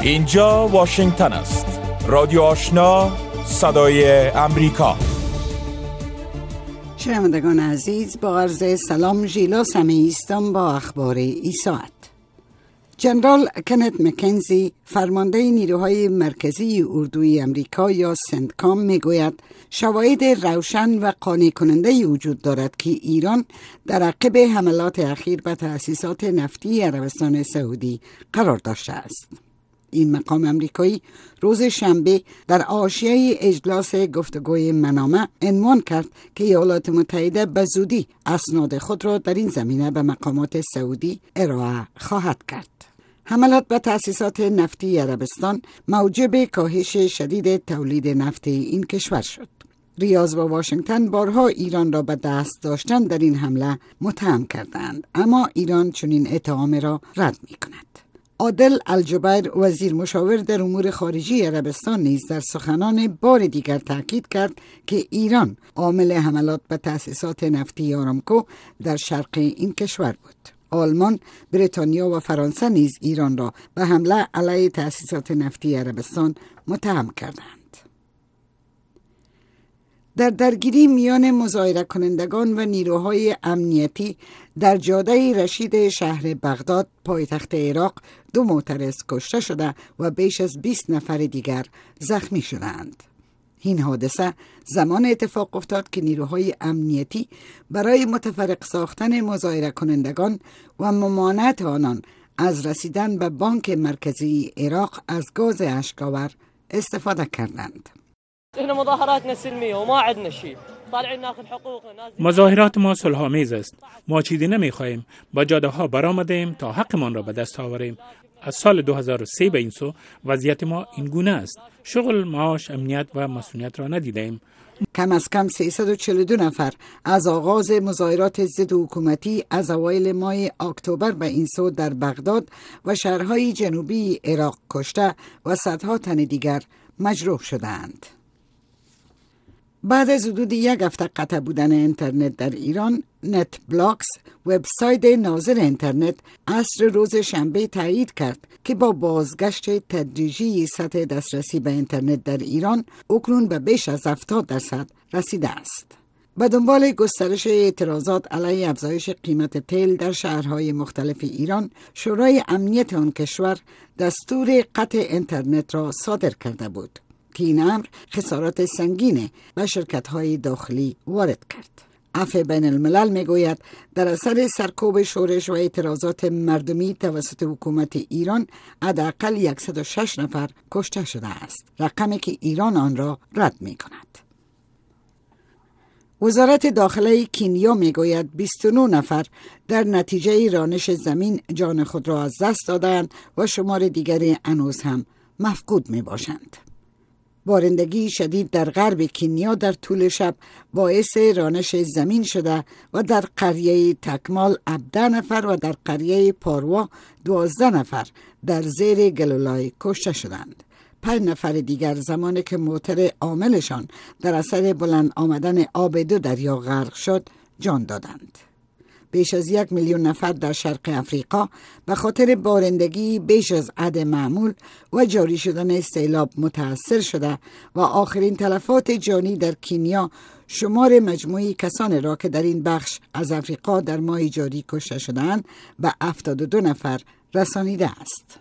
اینجا واشنگتن است. رادیو آشنا، صدای امریکا. شنوندگان عزیز، با عرض سلام، ژیلا سمیعی هستم با اخبار این ساعت. جنرال کنت مکنزی، فرمانده نیروهای مرکزی اردوی امریکا یا سنتکام، میگوید شواهد روشن و قانع کننده وجود دارد که ایران در عقب حملات اخیر به تأسیسات نفتی عربستان سعودی قرار داشته است. این مقام امریکایی روز شنبه در حاشیه اجلاس گفتگوی منامه عنوان کرد که ایالات متحده به زودی اسناد خود را در این زمینه به مقامات سعودی ارائه خواهد کرد. حملات به تأسیسات نفتی عربستان موجب کاهش شدید تولید نفت این کشور شد. ریاض و واشنگتن بارها ایران را به دست داشتن در این حمله متهم کردند، اما ایران چنین اتهام را رد می کند. عادل الجبیر، وزیر مشاور در امور خارجی عربستان، نیز در سخنان بار دیگر تاکید کرد که ایران عامل حملات به تأسیسات نفتی آرامکو در شرق این کشور بود. آلمان، بریتانیا و فرانسه نیز ایران را به حمله علیه تأسیسات نفتی عربستان متهم کردند. در درگیری میان مظاهره کنندگان و نیروهای امنیتی در جاده رشید شهر بغداد، پایتخت عراق، 2 معترض کشته شده و بیش از 20 نفر دیگر زخمی شدند. این حادثه زمان اتفاق افتاد که نیروهای امنیتی برای متفرق ساختن مظاهره کنندگان و ممانعت آنان از رسیدن به بانک مرکزی عراق از گاز اشک‌آور استفاده کردند. مظاهرات ما صلح‌آمیز است. ما چیزی نمی‌خواهیم. با جاده ها برآمدیم تا حقمان را به دست آوریم. از سال 2003 به این سو وضعیت ما این گونه است. شغل، معاش، امنیت و مسئولیت را ندیدیم. کم از کم 342 نفر از آغاز مظاهرات ضد حکومتی از اوایل ماه اکتبر به این سو در بغداد و شهرهای جنوبی عراق کشته و صدها تن دیگر مجروح شدند. بعد از حدود 1 هفته قطع بودن اینترنت در ایران، نت بلاکس، وبسایت ناظر اینترنت، عصر روز شنبه تایید کرد که با بازگشت تدریجی سطح دسترسی به اینترنت در ایران اکنون به بیش از 70% رسیده است. به دنبال گسترش اعتراضات علیه افزایش قیمت تیل در شهرهای مختلف ایران، شورای امنیت آن کشور دستور قطع اینترنت را صادر کرده بود که این امر خسارات سنگین به شرکت‌های داخلی وارد کرد. عفو بین الملل میگوید در اثر سرکوب شورش و اعتراضات مردمی توسط حکومت ایران حداقل 106 نفر کشته شده است، رقمی که ایران آن را رد می کند. وزارت داخله کنیا میگوید 29 نفر در نتیجه رانش زمین جان خود را از دست دادند و شمار دیگری هنوز هم مفقود می باشند. بارندگی شدید در غرب کنیا در طول شب باعث رانش زمین شده و در قریه تکمال 17 نفر و در قریه پاروا 12 نفر در زیر گلولای کشته شدند. 5 نفر دیگر زمانی که موتور عاملشان در اثر بلند آمدن آب 2 دریا غرق شد جان دادند. بیش از 1 میلیون نفر در شرق افریقا به خاطر بارندگی بیش از حد معمول و جاری شدن سیلاب متاثر شده و آخرین تلفات جانی در کنیا شمار مجموعی کسانی را که در این بخش از افریقا در ماه جاری کشته شدند به 72 نفر رسانیده است.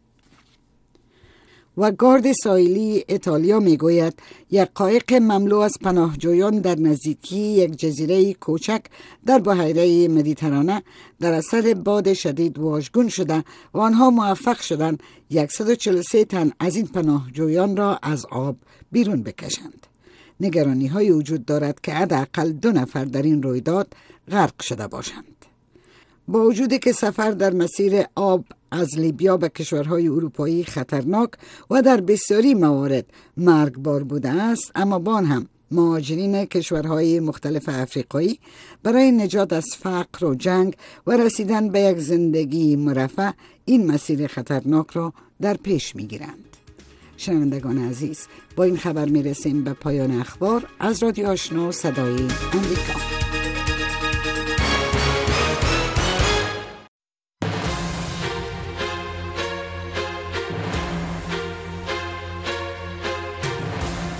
و گارد ساحلی ایتالیا میگوید یک قایق مملو از پناهجویان در نزدیکی یک جزیره کوچک در بحیره مدیترانه در اثر باد شدید واژگون شده و آنها موفق شدند 143 تن از این پناهجویان را از آب بیرون بکشند. نگرانی های وجود دارد که حداقل 2 نفر در این رویداد غرق شده باشند. با وجودی که سفر در مسیر آب از لیبیا به کشورهای اروپایی خطرناک و در بسیاری موارد مرگبار بوده است، اما با آن هم مهاجرین کشورهای مختلف افریقایی برای نجات از فقر و جنگ و رسیدن به یک زندگی مرفه این مسیر خطرناک را در پیش می‌گیرند. شنوندگان عزیز، با این خبر میرسیم به پایان اخبار از رادیو آشنا صدای امریکا.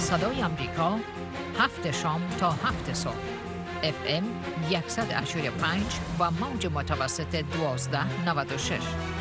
صدای آمریکا 7 شام تا 7 صبح FM 100.5 و موج متوسط 1296.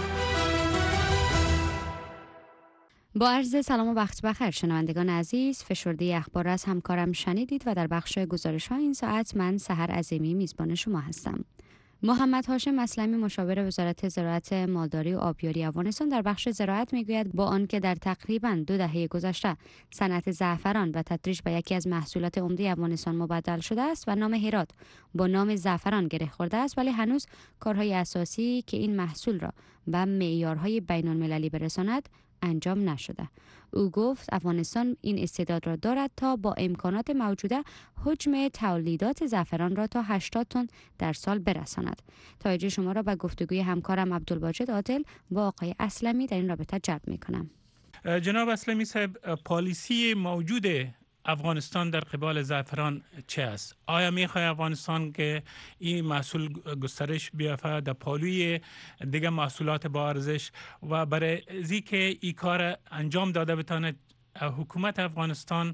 با عرض سلام و وقت بخیر شنوندگان عزیز، فشرده اخبار از همکارم شنیدید و در بخش گزارش‌ها این ساعت من سحر عظیمی میزبان شما هستم. محمد هاشم اسلمی مشاور وزارت زراعت، مالداری و آبیاری افغانستان در بخش زراعت میگوید با آنکه در تقریباً 2 دهه گذشته صنعت زعفران و تدریج به یکی از محصولات عمده افغانستان مبدل شده است و نام هرات با نام زعفران گره خورده است، ولی هنوز کارهای اساسی که این محصول را به معیارهای بین‌المللی برساند انجام نشده. او گفت افغانستان این استعداد را دارد تا با امکانات موجوده حجم تولیدات زعفران را تا 80 تن در سال برساند. توجه شما را به گفتگوی همکارم عبدالواجد عادل با آقای اسلمی در این رابطه جلب می‌کنم. جناب اسلمی صاحب، پالیسی موجود افغانستان در قبال زعفران چه است؟ آیا میخواد افغانستان که این محصول گسترش بیافته در پالوی دیگه محصولات با ارزش و برای اینکه این کار انجام داده بتونه حکومت افغانستان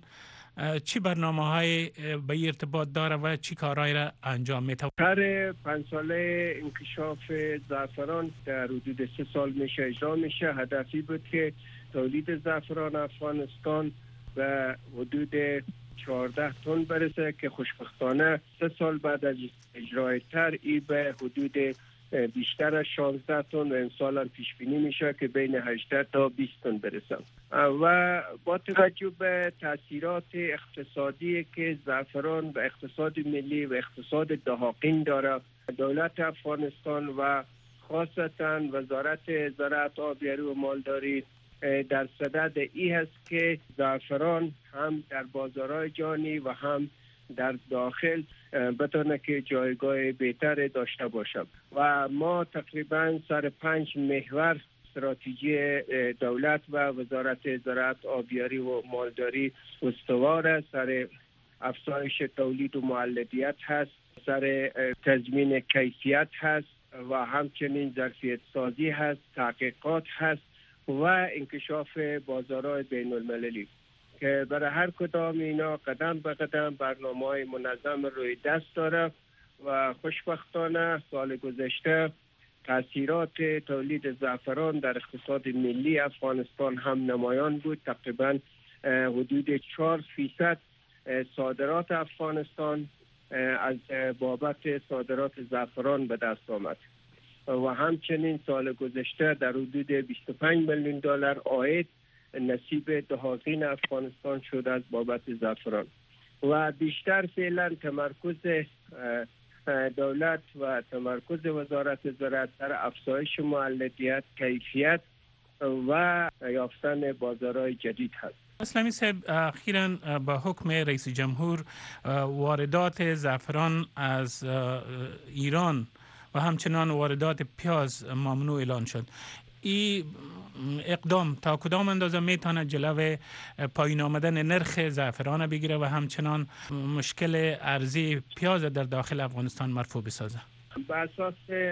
چی برنامه‌های به ارتباط داره و چی کارهایی را انجام میده؟ کار 5 ساله انکشاف زعفران در حدود 3 سال میشه اجرا میشه. هدفی بود که تولید زعفران افغانستان به حدود 14 تن برسه که خوشبختانه 3 سال بعد از اجرای طرح به حدود بیشتر از 16 تن و امسال هم پیش بینی میشه که بین 18 تا 20 تن برسه. و با توجه به تاثیرات اقتصادی که زعفران به اقتصاد ملی و اقتصاد دهاقین داره، دولت افغانستان و خاصتا وزارت زراعت، آبیاری و مالداری در صدد ای هست که زعفران هم در بازارهای جهانی و هم در داخل بتونه که جایگاه بهتر داشته باشه. و ما تقریبا سر 5 محور استراتژی دولت و وزارت زراعت، آبیاری و مالداری استوار است. سر افزایش تولید و مولدیت هست، سر تضمین کیفیت هست و همچنین ظرفیت سازی هست، تحقیقات هست و انکشاف بازارهای بین المللی که برای هر کدام اینا قدم به قدم برنامه‌های منظم روی دست داره. و خوشبختانه سال گذشته تاثیرات تولید زعفران در اقتصاد ملی افغانستان هم نمایان بود. تقریبا حدود 4% صادرات افغانستان از بابت صادرات زعفران به دست آمد و همچنین سال گذشته در حدود 25 میلیون دلار عاید نصیب دهاقین افغانستان شد از بابت زعفران. و بیشتر فعلا تمرکز دولت و تمرکز وزارت زراعت در افزایش مولدیت، کیفیت و یافتن بازارهای جدید هست. اسلامی صاحب، اخیراً با حکم رئیس جمهور واردات زعفران از ایران و همچنان واردات پیاز ممنوع اعلان شد. این اقدام تا کدام اندازه میتونه جلوی پایین آمدن نرخ زعفران بگیره و همچنان مشکل ارزی پیاز در داخل افغانستان مرفوع بسازه؟ به اساس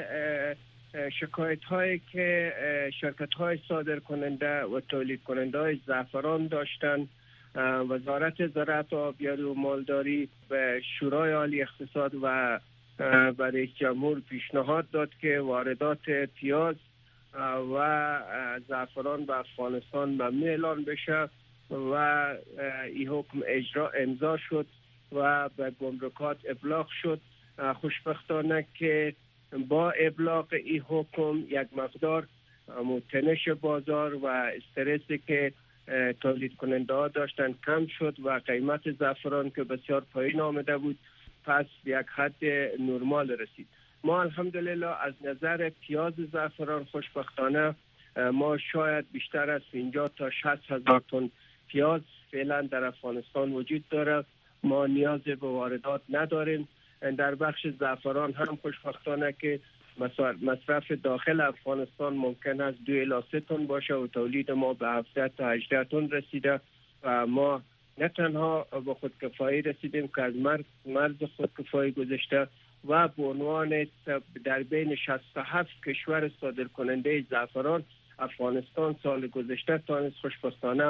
شکایت هایی که شرکت های صادر کننده و تولید کننده های زعفران داشتن، وزارت زراعت و آبیاری و مالداری به شورای عالی اقتصاد و به رئیس جمهور پیشنهاد داد که واردات پیاز و زعفران به افغانستان ممنوع اعلان بشه و این حکم امضا شد و به گمرکات ابلاغ شد. خوشبختانه که با ابلاغ این حکم یک مقدار تنش بازار و استرسی که تولید کننده ها داشتن کم شد و قیمت زعفران که بسیار پایین آمده بود پس یک حد نرمال رسید. ما الحمدلله از نظر پیاز زعفران خوشبختانه ما شاید بیشتر از 50 تا 60 هزار تن پیاز فعلا در افغانستان وجود داره. ما نیاز به واردات نداریم. در بخش زعفران هم خوشبختانه که مصرف داخل افغانستان ممکن است 2 الی 3 تن باشه و تولید ما به 17 تا 18 تن رسیده و ما نه تنها به خودکفایی رسیدیم که از مرز خودکفایی گذشته و به عنوان در بین 67 کشور صادر کننده زعفران افغانستان سال گذشته تانست خوشبختانه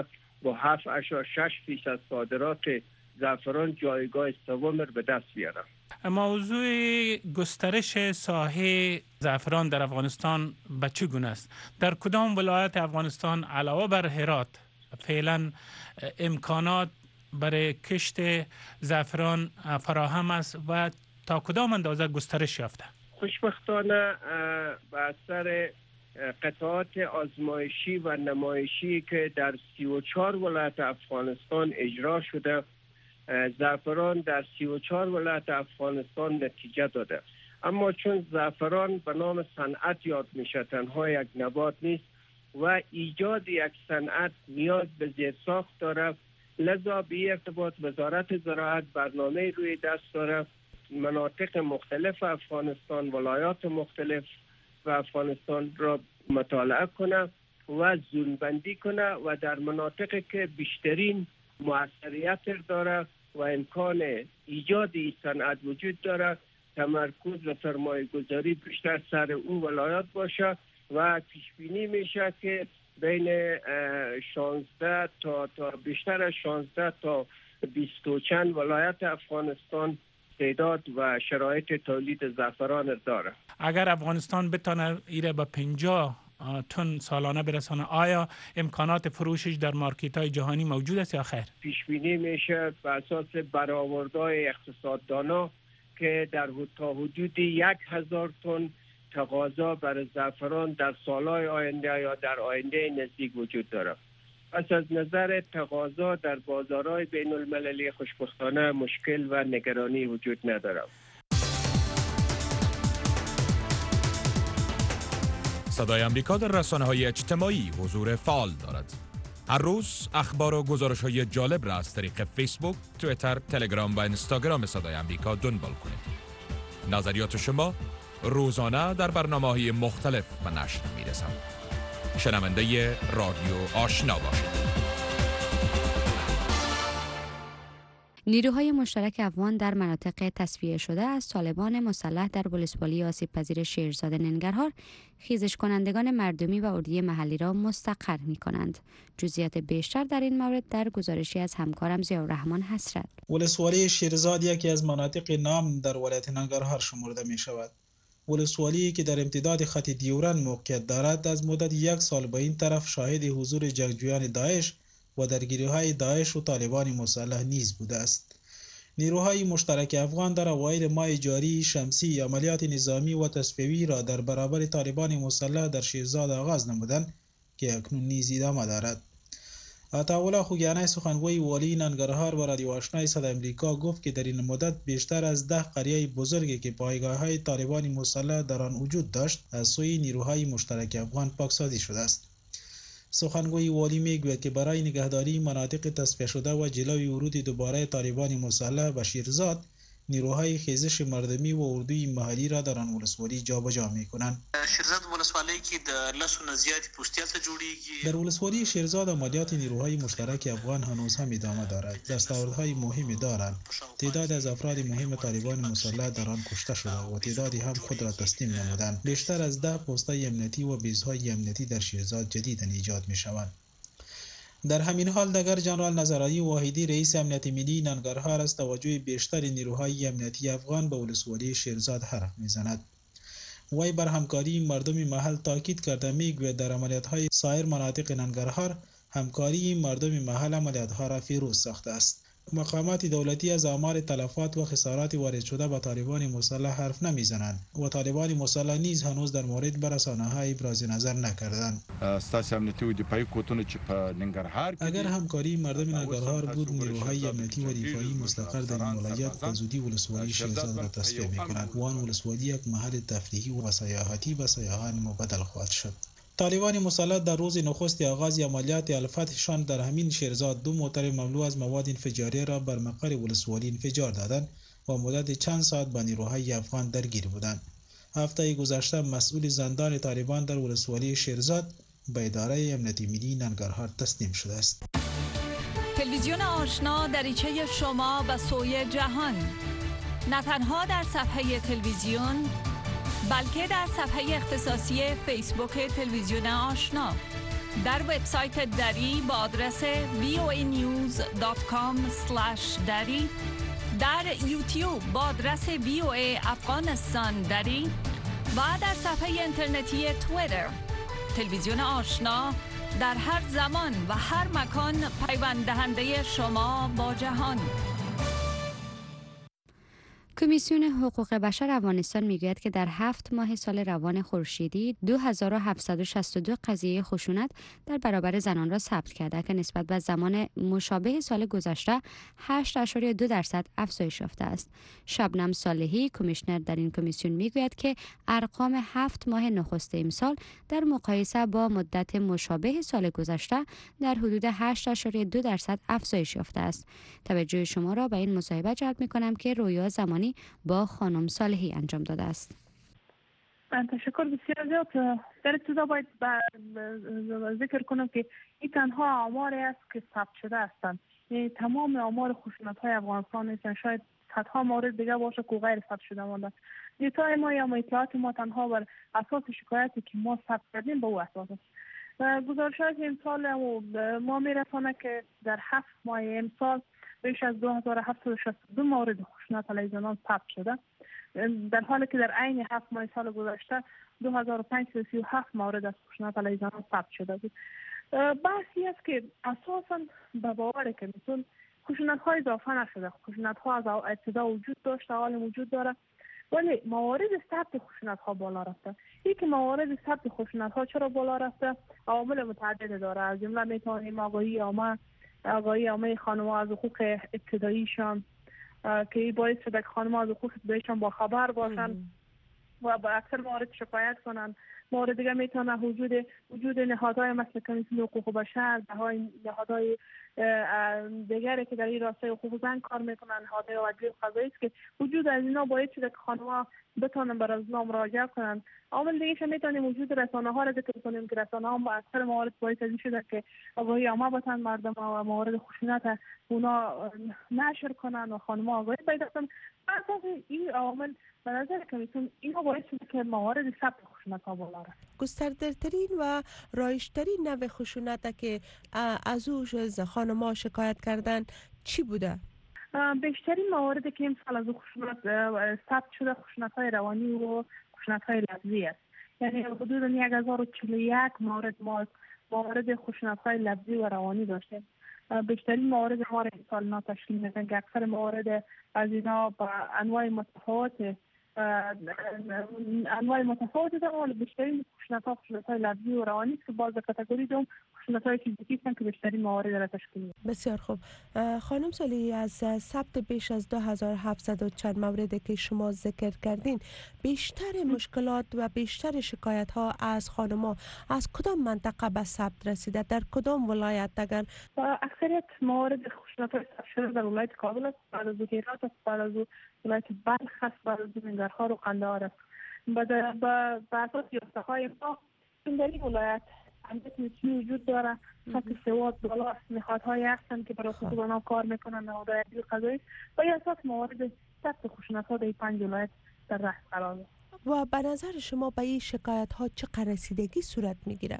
با 7.6% صادرات زعفران جایگاه سوم را به دست بیاره. موضوع گسترش ساحه زعفران در افغانستان به چه گونه است؟ در کدام ولایت افغانستان علاوه بر هرات فعلا امکانات برای کشت زعفران فراهم است و تا کدام اندازه گسترش یافته؟ خوشبختانه به اثر قطعات آزمایشی و نمایشی که در 34 ولایت افغانستان اجرا شده، زعفران در 34 ولایت افغانستان نتیجه داده. اما چون زعفران به نام صنعت یاد میشه، تنها یک نبات نیست و ایجاد یک صنعت نیاز به زیرساخت داره، لذا به ارتباط وزارت زراعت برنامه روی دست داره مناطق مختلف افغانستان، ولایات مختلف و افغانستان را مطالعه کنه و زونبندی کنه و در مناطقی که بیشترین موثریت داره و امکان ایجاد این صنعت وجود داره تمرکز و سرمایه گذاری بیشتر سر او ولایات باشه و پیش بینی میشه که بین 16 تا بیشتر از 16 تا 20 و چند ولایت افغانستان تعداد و شرایط تولید زعفران داره. اگر افغانستان بتونه ایره به 50 تن سالانه برسانه، آیا امکانات فروشش در مارکت های جهانی موجود است یا خیر؟ پیش بینی میشه بر اساس برآوردهای اقتصاددانا که در تا حدود 1000 تن تقاضا برای زعفران در سالهای آینده یا در آینده نزدیک وجود داره. پس از نظر تقاضا در بازارهای بین المللی خوشبختانه مشکل و نگرانی وجود نداره. صدای امریکا در رسانه‌های اجتماعی حضور فعال دارد. هر روز اخبار و گزارش‌های جالب را از طریق فیسبوک، توییتر، تلگرام و اینستاگرام صدای امریکا دنبال کنید. نظریات شما روزانه در برنامه‌های مختلف به نشر می‌رسند. شنونده رادیو آشنا باشید. نیروهای مشترک افغان در مناطق تصفیه شده از طالبان مسلح در ولسوالی آسیب پذیر شیرزاد ننگرهار خیزش کنندگان مردمی و اردوی محلی را مستقر می کنند. جزئیات بیشتر در این مورد در گزارشی از همکارم ضیاءالرحمن حسرت. ولسوالی شیرزاد یکی از مناطق نام در ولایت ننگرهار شمرده می شود. ولسوالی که در امتداد خط دیورن موقعیت دارد از مدت 1 سال به این طرف شاهد حضور جنگجویان داعش و درگیری‌های داعش و طالبان مسلح نیز بوده است. نیروهای مشترک افغان در اوایل ماه جاری شمسی عملیات نظامی و تصفیه‌ای را در برابر طالبان مسلح در شیرزاد آغاز نمودند که اکنون نیز ادامه دارد. عطاالله خوگیانی سخنگوی والی ننگرهار و رادیو آشنای صدای امریکا گفت که در این مدت بیشتر از 10 قریه بزرگی که پایگاه‌های طالبان مسلح در آن وجود داشت از سوی نیروهای مشترک افغان پاکسازی شده است. سخنگوی والی میگوید که برای نگهداری مناطق تصفیه شده و جلوی ورود دوباره طالبان مسلح به شیرزاد، نیروهای خیزش مردمی و اردوی محلی را در آن ولسوالی جابجا میکنند. شیرزاد ولسوالی که در لسو زیادی پوستیال جوړیږي. در ولسوالی شیرزاد عملیات نیروهای مشترک افغان هنوز هم ادامه دارد. دستاوردهای مهمی دارند. تعداد از افراد مهم طالبان مسلح در آن کشته شده و تعدادی هم خود را تسلیم نمودند. بیشتر از 10 پست‌های امنیتی و بیزهای امنیتی در شیرزاد جدیداً ایجاد میشوند. در همین حال دگر جنرال نظرایی واحدی رئیس امنیت ملی ننگرهار از توجه بیشتر نیروهای امنیتی افغان به ولسوالی شیرزاد حرف میزند. وی بر همکاری مردم محل تاکید کرده میگوید در عملیات‌های سایر مناطق ننگرهار همکاری مردم محل عملیات‌ها را پیروز ساخته است. مقامات دولتی از آمار تلفات و خسارات وارد شده به طالبان مسلح حرف نمیزنند و طالبان مسلح نیز هنوز در مورد به رسانه‌ها ابراز نظر نکردند. اگر همکاری مردم ننگرهار بود، نیروهای امنیتی و دفاعی مستقر در این ولایت به زودی ولسوالی شیرزاد را تصفیه می‌کنند و آن ولسوالی یک محل تفریحی و سیاحتی به سیاحان مبدل خواهد شد. طالبان مسلح در روز نخست آغاز عملیات الفتحشان در همین شیرزاد 2 موتر مملو از مواد انفجاری را بر مقر ولسوالی انفجار دادند و مدت چند ساعت با نیروهای افغان درگیر بودند. هفته گذشته مسئول زندان طالبان در ولسوالی شیرزاد به اداره امنیت ملی ننگرهار تسلیم شده است. تلویزیون آشنا دریچه شما به سوی جهان، نه تنها در صفحه تلویزیون بلکه در صفحه اختصاصی فیسبوک تلویزیون آشنا. در وبسایت دری با آدرس voanews.com/dari، در یوتیوب با آدرس VOA افغانستان دری و در صفحه اینترنتی توییتر. تلویزیون آشنا در هر زمان و هر مکان پیوند دهنده شما با جهان. کمیسیون حقوق بشر افغانستان میگوید که در 7 ماه سال روان خورشیدی 2762 قضیه خشونت در برابر زنان را ثبت کرده که نسبت به زمان مشابه سال گذشته 8.2% افزایش یافته است. شبنم صالحی کمیشنر در این کمیسیون میگوید که ارقام 7 ماه نخست امسال در مقایسه با مدت مشابه سال گذشته در حدود 8.2% افزایش یافته است. توجه شما را به این مصاحبه جلب می‌کنم که رویا زمانی با خانم صالحی انجام داده است. تشکر بسیار زیاد. در ابتدا باید ذکر کنم که این تنها آماری است که ثبت شده هستند. یعنی تمام آمار خشونت‌های افغانستان نیستند. شاید صدها مورد دیگه باشه که غیر ثبت شده مانده. دیتای ما یا اطلاعات ما تنها بر اساس شکایاتی که ما ثبت کردیم به او اساس است. گزارش‌های امسال ما می‌رساند که در 7 ماه امسال بیش از 2762 مورد خشونت علیه زنان ثبت شده، در حالی که در عین 7 ماه سال گذشته 2537 مورد از خشونت علیه زنان ثبت شده بود. بحثی است که اساساً به باور کمیسیون خشونت‌ها اضافه نشده. خشونت‌ها از ابتدا وجود داشته، حال وجود داره، ولی موارد ثبت خشونت‌ها بالا رفته. یکی موارد ثبت خشونت‌ها چرا بالا رفته؟ عوامل متعدد داره. از جمله میتونیم آگاهی عامه خانم‌ها از حقوق ابتداییشان که باعث شده که خانم‌ها از حقوق ابتداییشان با خبر باشن و با اکثر موارد شکایت کنن. مورد دیگه میتونه وجود نهادهای مثل کمیسیون حقوق بشر، نهادهای دیگری که در این راستای حقوق زن کار میکنن، نهادهای عدلی و قضایی است که وجود از اینا باعث شده که خانم‌ها بتونن بر از نام مراجعه کنن. عامل دیگه ش میتونیم وجود رسانه‌ها را ذکر کنیم که رسانه‌ها با اکثر موارد باعث از این شده که آگاهی عامه بتن مردم و موارد خشونت اونا نشر کنن و خانم‌ها آگاهی پیدا کنن. اساس این عوامل به نظر کمیسیون اینا باعث شده که موارد ثبت خشونت‌ها بالا رفت. گسترده‌ترین و رایج‌ترین نوع خشونت که از خانم‌ها شکایت کردن چی بوده؟ بیشترین مواردی که امسال از خشونت ثبت شده خشونت‌های روانی و خشونت‌های لفظی است. یعنی حدود 1041 مورد خشونت‌های لفظی و روانی داشتیم. بیشترین موارد ما را امسال اینا تشکیل میدن که اکثر موارد از اینا با انواع متفاوت دارن، ولی بیشترین خشونت‌های لفظی و روانی است که باز کاتگوری دوم خشونت‌های فیزیکی هستند که بیشترین موارد را تشکیل میدن. بسیار خوب. خانم صالحی، از ثبت بیش از 2700 چند موردی که شما ذکر کردین، بیشتر مشکلات و بیشتر شکایت‌ها از خانم‌ها از کدام منطقه به ثبت رسیده؟ در کدام ولایت؟ اگر اکثریت موارد خشونت‌های ثبت شده در ولایت کابل است، بعد از هرات است، بعد از ولایت بلخ است، بعد از ننگرهار و قندهار است. به اساس یافته‌های ما در این ولایت امنیت نسبی وجود داره، سطح سواد بالا است، نهادهایی هستند که برای حقوق زنان کار میکنن، نهادهای عدلی قضایی و یا اساس موارد ثبت خشونت‌ها در 5 ولایت در رأس قرار دارد. و به نظر شما به این شکایت‌ها چقدر رسیدگی صورت میگیره؟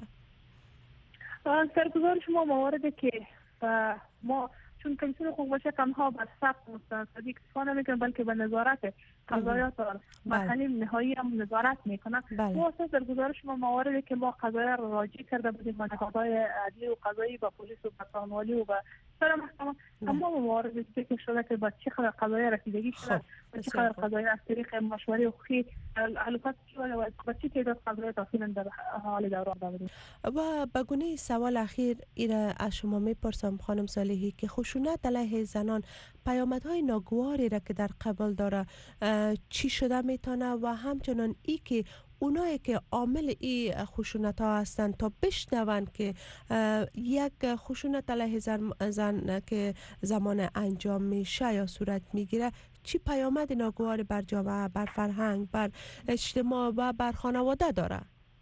سرگزارش ما مواردی که ما چون کمیسیون حقوق بشر تنها به ثبت مستندی اکتفا نمیکنه بلکه به نظارت قضایات و مکانیم نهایی هم نظارت میکنه. ما اساس در گزارش ما مواردی که ما قضایا را راجع کرده بودیم با نهادهای عدلی و قضایی و پلیس و بسانوالی و سر محکمه، تمام موارد ذکر شده که با چه خبر قضایا رسیدگی شده و چه خبر قضایا از طریق مشوره حقوقی البته شده و چه تعداد قضایا تاثیر در حال دوران داریم. و به گونه سوال اخیر ایره از شما میپرسم خانم صالحی که خشونت علیه زنان پیامدهای ناگواری را که در قبال داره چی شده میتونه و همچنان ای که اونایی که عامل این خشونت ها هستند تا بشنون که یک خشونت علیه زن که زمان انجام میشه یا صورت میگیره چی پیامد ناگواری بر جامعه، بر فرهنگ، بر اجتماع و بر خانواده داره؟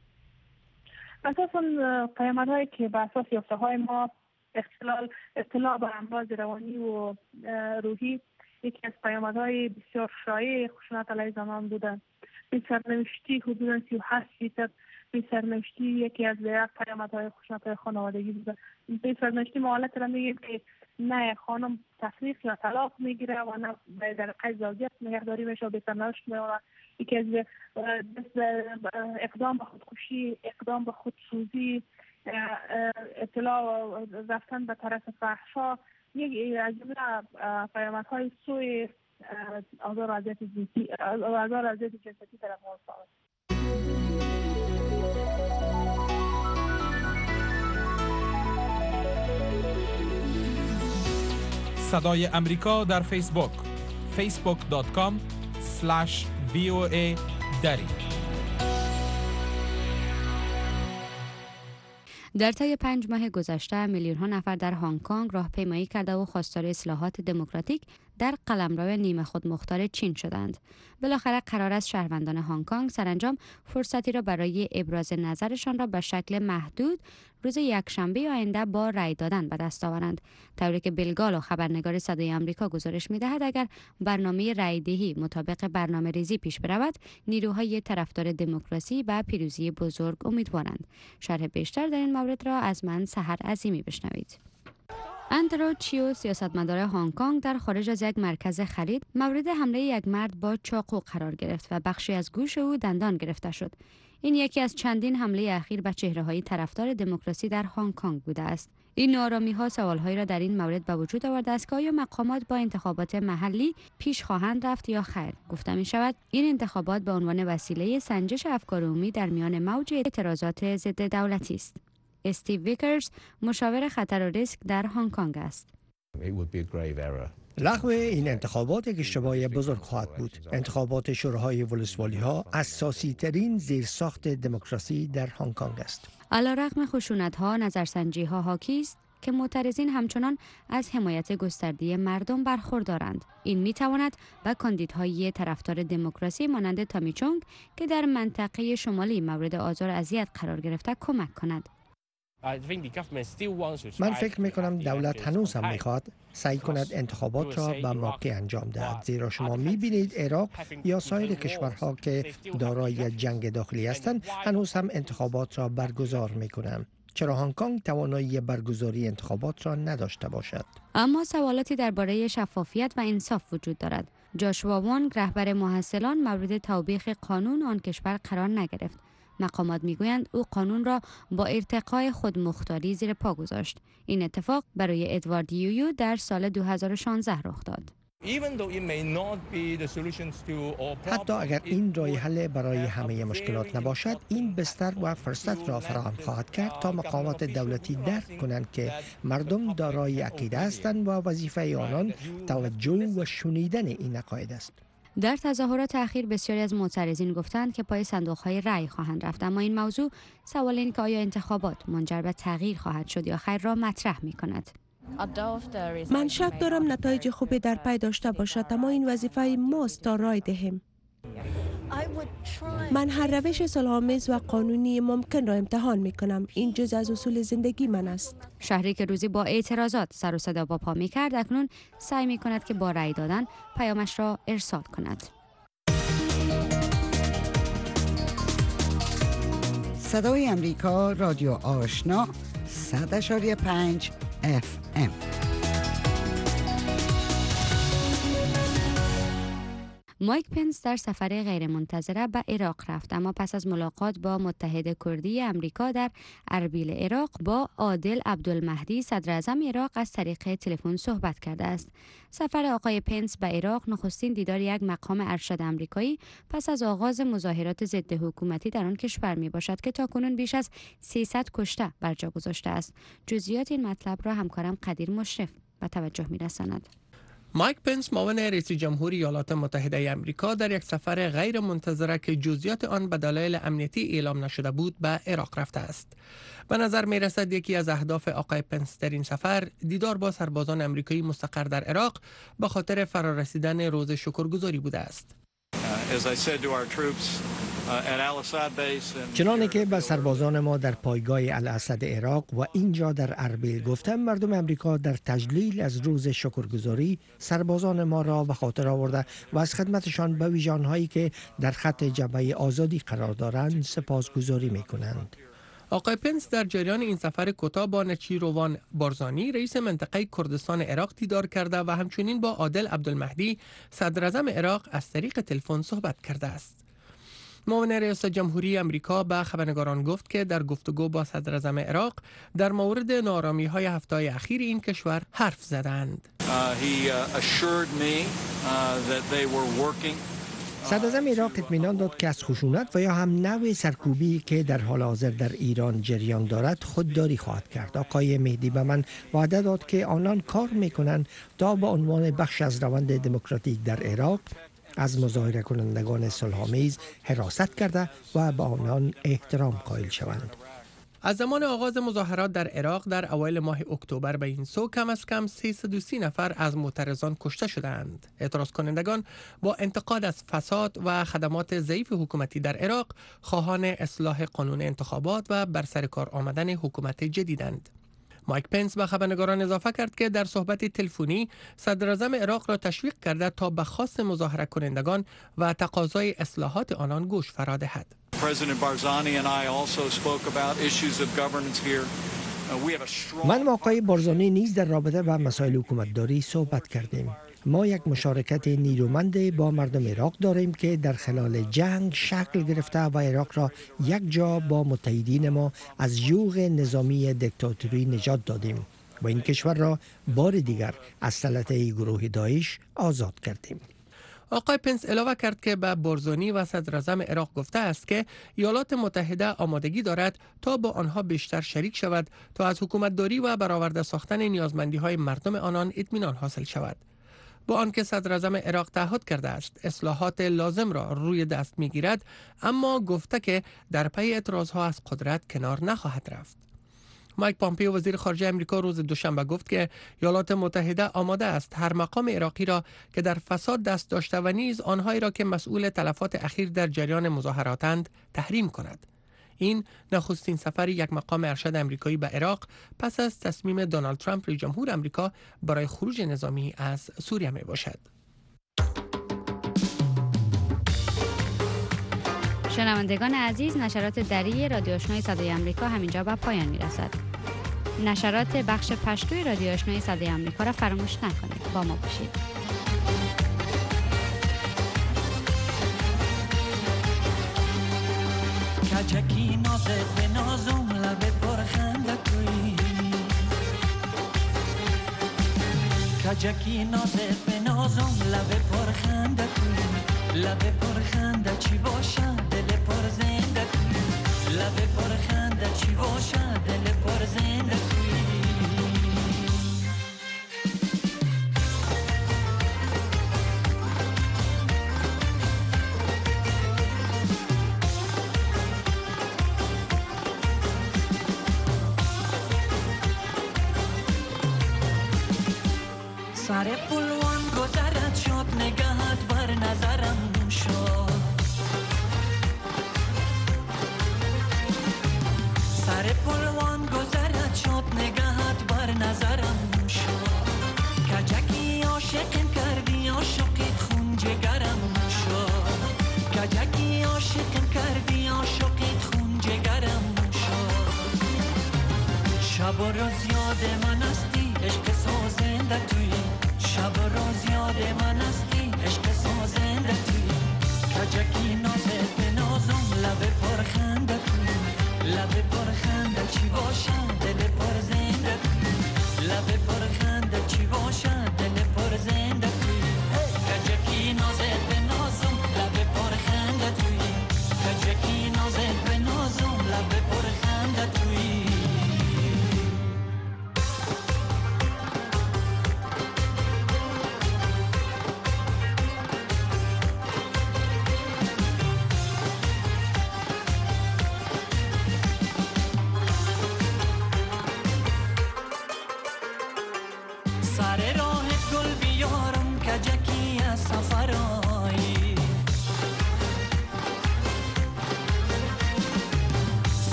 اساساً پیامدهایی که به اساس یافته‌های ما اطلاع بر امراض روانی و روحی یکی از پیامدهای بسیار شایع خشونت علیه زنان بوده. این سرنوشتی حدود 38% سرنوشتی یکی از پیامدهای خشونت‌های خانوادگی بوده. به سرنوشتی ما حالت را میگیم که نه خانم تفریق یا طلاق میگیره و نه در قید زوجیت نگهداری میشه و به سرنوشت میمونه. یکی از اقدام به خودکشی، اقدام به خودسوزی، اطلاع رفتن به طرف فحشا، یک از جمله پیامدهای سوء آزار و اذیت جنسی در افغانستان. صدای امریکا در فیسبوک facebook.com/VOA دری. در طی 5 ماه گذشته میلیون‌ها نفر در هنگ کنگ راهپیمایی کرده و خواستار اصلاحات دموکراتیک در قلمرو نیمه خود مختار چین شدند. بالاخره قرار است شهروندان هنگ کنگ سرانجام فرصتی را برای ابراز نظرشان را به شکل محدود روز یکشنبه آینده با رأی دادن به دست آورند. طوری که بیل گالو خبرنگار صدای آمریکا گزارش می‌دهد اگر برنامه رأی‌دهی مطابق برنامه‌ریزی پیش برود، نیروهای طرفدار دموکراسی به پیروزی بزرگ امیدوارند. شرح بیشتر در این مورد را از من سحر عظیمی بشنوید. اندرو چیو، سیاستمدار هنگ کنگ، در خارج از یک مرکز خرید مورد حمله یک مرد با چاقو قرار گرفت و بخشی از گوش او دندان گرفته شد. این یکی از چندین حمله اخیر به چهره‌های طرفدار دموکراسی در هنگ کنگ بوده است. این ناآرامی‌ها سوال‌هایی را در این مورد به وجود آورده است که آیا مقامات با انتخابات محلی پیش خواهند رفت یا خیر. گفته می‌شود این انتخابات به عنوان وسیله سنجش افکار عمومی در میان موج اعتراضات ضد دولتی است. استیو ویکرز، مشاور خطر و ریسک در هنگ کنگ است. لغو این انتخابات یک اشتباه بزرگ خواهد بود. انتخابات شوراهای ولسوالی‌ها اساسی ترین زیرساخت دموکراسی در هنگ کنگ است. علیرغم خشونت‌ها، نظرسنجی‌ها حاکی است که معترضین همچنان از حمایت گسترده مردم برخوردارند. این می‌تواند به کاندیدهای طرفدار دموکراسی مانند تامی چونگ که در منطقه شمالی مورد آزار و اذیت قرار گرفته کمک کند. من فکر می‌کنم دولت هنوز هم می‌خواد سعی کند انتخابات را به موقع انجام دهد، زیرا شما می‌بینید عراق یا سایر کشورها که دارای جنگ داخلی هستند هنوز هم انتخابات را برگزار می‌کنند. چرا هنگ کنگ توانایی برگزاری انتخابات را نداشته باشد؟ اما سوالاتی درباره شفافیت و انصاف وجود دارد. جاشوا وانگ، رهبر محصلان، مورد توبیخ قانون آن کشور قرار نگرفت. مقامات میگویند او قانون را با ارتقای خودمختاری زیر پا گذاشت. این اتفاق برای ادوارد یویو در سال 2016 رخ داد. حتی اگر این راه حل برای همه مشکلات نباشد، این بستر و فرصت را فراهم خواهد کرد تا مقامات دولتی درک کنند که مردم دارای عقیده هستند و وظیفه آنان توجه و شنیدن این عقاید است. در تظاهرات اخیر بسیاری از معترضین گفتند که پای صندوق‌های رأی خواهند رفت، اما این موضوع سوال این که آیا انتخابات منجر به تغییر خواهد شد یا خیر را مطرح می‌کند. من شک دارم نتایج خوبی در پی داشته باشد، اما این وظیفه ماست تا رای دهیم. من هر روش صلح‌آمیز و قانونی ممکن را امتحان می‌کنم. این جز از اصول زندگی من است. شهری که روزی با اعتراضات سر و صدا با پا می‌کرد، اکنون سعی می‌کند که با رأی دادن پیامش را ارسال کند. صدای امریکا، رادیو آشنا، 100.5 FM. مایک پنس در سفر غیرمنتظره به عراق رفت، اما پس از ملاقات با متحد کردی امریکا در اربیل عراق با عادل عبدالمهدی صدر اعظم عراق از طریق تلفن صحبت کرده است. سفر آقای پنس به عراق نخستین دیدار یک مقام ارشد امریکایی پس از آغاز مظاهرات ضد حکومتی در آن کشور می باشد که تاکنون بیش از 300 کشته بر جا گذاشته است. جزئیات این مطلب را همکارم قدیر مشرف به توجه می رساند. مایک پنس معاون رئیس جمهور ایالات متحده آمریکا در یک سفر غیر منتظره که جزئیات آن به دلایل امنیتی اعلام نشده بود به عراق رفته است. به نظر می رسد یکی از اهداف آقای پنس در این سفر دیدار با سربازان امریکایی مستقر در عراق به خاطر فرارسیدن روز شکرگزاری بوده است. چنانه که به سربازان ما در پایگاه الاسد عراق و اینجا در اربیل گفتم، مردم امریکا در تجلیل از روز شکرگزاری سربازان ما را به خاطر آورده و از خدمتشان به ویژانهایی که در خط جبهه آزادی قرار دارند سپاسگزاری می کنند. آقای پنس در جریان این سفر کوتاه با نچیروان بارزانی رئیس منطقه کردستان عراق دیدار کرده و همچنین با عادل عبدالمهدی صدر اعظم عراق از طریق تلفن صحبت کرده است. معاون رئیس جمهوری امریکا به خبرنگاران گفت که در گفتگو با صدر اعظم عراق در مورد ناآرامی‌های هفته‌های اخیر این کشور حرف زدند. صدر اعظم عراق اطمینان داد که از خشونت و یا هم نوع سرکوبی که در حال حاضر در ایران جریان دارد خودداری خواهد کرد. آقای مهدی به من وعده داد که آنان کار میکنند تا به عنوان بخش از روند دموکراتیک در عراق از مظاهره کنندگان صلح‌آمیز حراست کرده و به آنان احترام قائل شوند. از زمان آغاز مظاهرات در عراق در اوایل ماه اکتبر به این سو کم از کم 330 نفر از معترضان کشته شدند. اعتراض کنندگان با انتقاد از فساد و خدمات ضعیف حکومتی در عراق خواهان اصلاح قانون انتخابات و بر سر کار آمدن حکومت جدیدند. مایک پنس به خبرنگاران اضافه کرد که در صحبت تلفنی صدر اعظم عراق را تشویق کرده تا به خواست مظاهره کنندگان و تقاضای اصلاحات آنان گوش فرا دهد. من و آقای بارزانی نیز در رابطه با مسائل حکومتداری صحبت کردیم. ما یک مشارکت نیرومند با مردم عراق داریم که در خلال جنگ شکل گرفته و عراق را یک جا با متحدین ما از یوغ نظامی دیکتاتوری نجات دادیم و این کشور را بار دیگر از سلطه گروه داعش آزاد کردیم. آقای پنس علاوه کرد که به بارزانی و صدر اعظم عراق گفته است که ایالات متحده آمادگی دارد تا با آنها بیشتر شریک شود تا از حکومتداری و برآورده ساختن نیازمندی‌های مردم آنان اطمینان حاصل شود. با آنکه صدر اعظم عراق تعهد کرده است اصلاحات لازم را روی دست می‌گیرد، اما گفته که در پی اعتراضها از قدرت کنار نخواهد رفت. مایک پامپیو وزیر خارجه امریکا روز دوشنبه گفت که ایالات متحده آماده است هر مقام عراقی را که در فساد دست داشته و نیز آنهایی را که مسئول تلفات اخیر در جریان مظاهراتند تحریم کند. این نخستین سفر یک مقام ارشد امریکایی به عراق پس از تصمیم دونالد ترامپ رئیس جمهور امریکا برای خروج نظامی از سوریه می باشد. شنوندگان عزیز، نشرات دری رادیو آشنای صدای آمریکا همینجا به پایان می رسد. نشرات بخش پشتوی رادیو آشنای صدای آمریکا را فراموش نکنید. با ما باشید. کجکی نازت به نازم لب پرخنده توی، کجکی نازت به نازم لب پرخنده توی، لب پرخنده چی باشه دل پر زنده توی، لب پرخنده چی باشه دل پر زنده توی. سر پلوان گذرت شد نگهت بر نظرم شد، سر پلوان گذرت شد نگهت بر نظرم شد، کجکی عاشقم کردی عاشقیت خون جگرم شد، کجکی عاشقم کردی عاشقیت خون جگرم شد. شب و روز یاد من هستی عشق سازنده توی، شب و روز یاد من هستی عشق سازنده توی، کجکی نازت به نازم لب پرخنده توی، لب پرخنده چی باشه دل